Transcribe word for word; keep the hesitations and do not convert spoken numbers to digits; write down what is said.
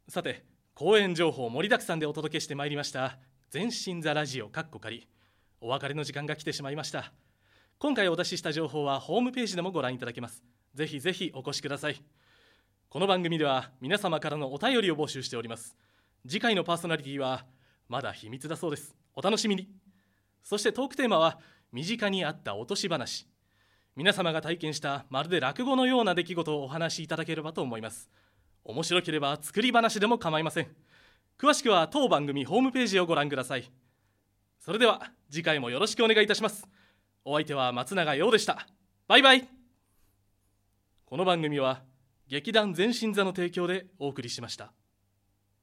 さて、公演情報盛りだくさんでお届けしてまいりました全身座ラジオかっこ仮。お別れの時間が来てしまいました。今回お出しした情報はホームページでもご覧いただけます。ぜひぜひお越しください。この番組では皆様からのお便りを募集しております。次回のパーソナリティはまだ秘密だそうです。お楽しみに。そしてトークテーマは身近にあった落とし話。皆様が体験したまるで落語のような出来事をお話しいただければと思います。面白ければ作り話でも構いません。詳しくは当番組ホームページをご覧ください。それでは次回もよろしくお願いいたします。お相手は松永陽でした。バイバイ。この番組は劇団全身座の提供でお送りしました。